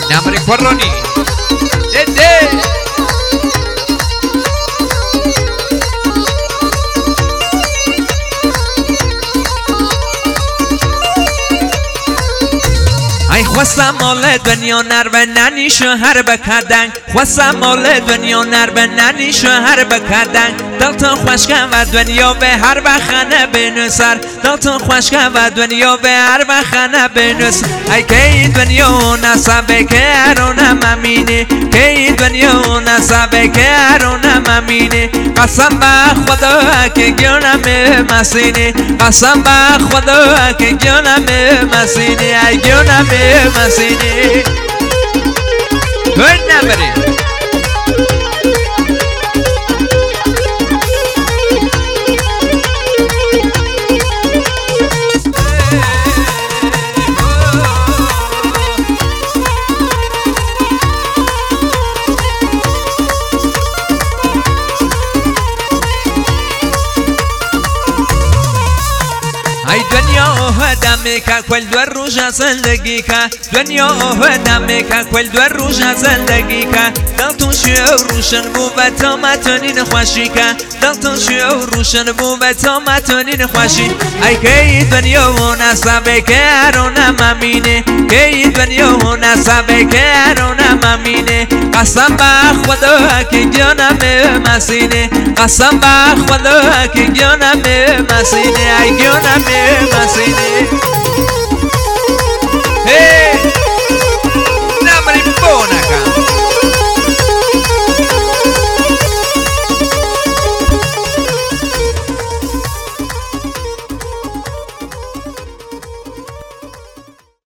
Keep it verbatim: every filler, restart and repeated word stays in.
نمر کرونی ده ای خواستم مال دنیا نر به ننی شوهر بکردن خواستم مال دنیا نر به ننی شوهر بکردن دلتون خوشگم و دنیا به هر بخانه بنوسر دلتون خوشگم و دنیا به هر بخانه بنوس ای که این دنیا نصبه که ارونم امینه که این دنیا نصبه که ارونم امینه قسم به خدا که گیانم مسینه قسم به خدا که گیانم مسینه ای گیانم مسینه هر نبری ای دنیا آدمی که کل دو روز زندگی که دنیا آدمی که کل دو روز زندگی که دلتون شو روشن بو و تا متونین خوشی که دلتون شو روشن بو و تا متونین خوشی ای که دنیا و نصبه که ارونم امینه که دنیا و نصبه که ارونم امینه قسم به خدا که جانم مسینه قسم به خدا که جانم مسینه ای جانم مسینه